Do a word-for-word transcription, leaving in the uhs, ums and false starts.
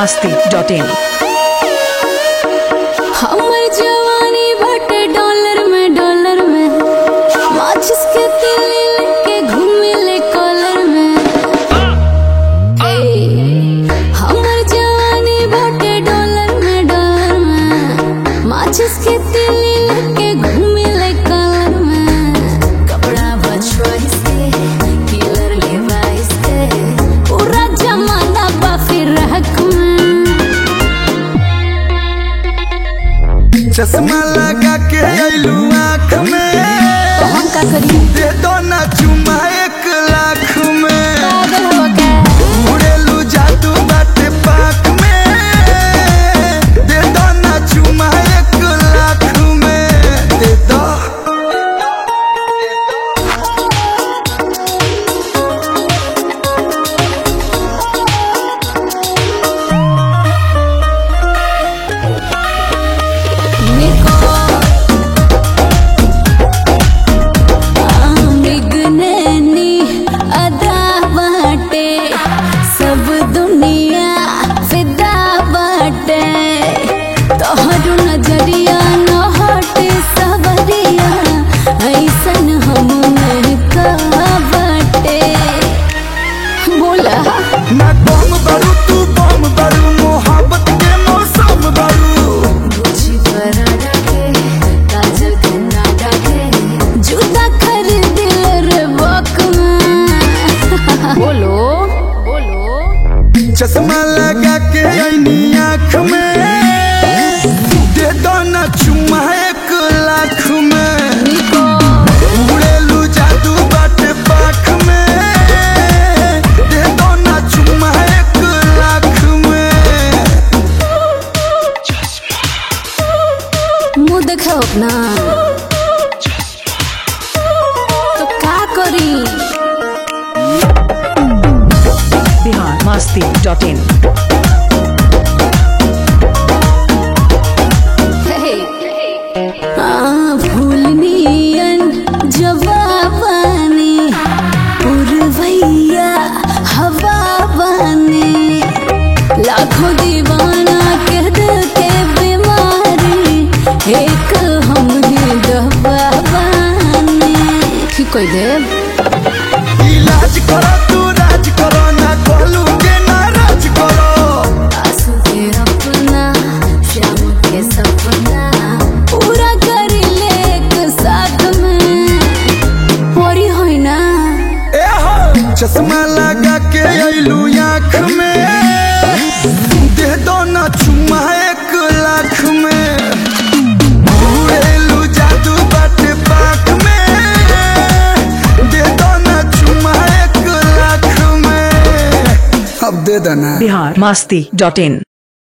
मस्ती dot इन। हमर जवानी बटे डॉलर में डॉलर में माचिस के तिली लेके घूमे ले कॉलर में। हमर जवानी बटे डॉलर में डॉलर में माचिस के तिली लेके घूमे ले कॉलर में। कपड़ा बचवाइस के किलर लेवाइस के पूरा जमाना बा फिर हक में। चश्मा लगा के आइलू आँख में तो हम का करी? दे दो ना चुमा एक लाख में। पागल हो क्या? उड़ेलू जादू बाटे पाक में दे दो ना चुमा एक लाख में। दे दो ना बम बारू तू बम बारू मोहब्बत के मौसम बारू। बुझी पराठा के काजल के नाटा के जूता खरीद रे बक में। बोलो बोलो चश्मा लगा के आईनी आँख में दे दो ना चुमा एक लाख में। उड़ेलू जादू बाटे पाख में दे दो ना चुमा एक लाख में। मुँह देखो अपना तो का करी? बिहार मस्ती डॉट इन। भूलनियन जवाबानी पुरवैया हवा बानी लाखों दीवाना कह दिल के बीमारी एक हमने दवा बानी की कोई देव। इलाज करो तू राज करो ना खोलू के नाराज करो। आंसू के अपना शाम के सपना पूरा कर ले एक साथ में। पूरी होई ना ए हो चश्मा लगा के आइलू आँख में दे दो ना चुमा एक लाख में। उड़ेलू जादू बाटे पाक में दे दो ना चुमा एक लाख में। अब दे देना। बिहार मस्ती डॉट इन।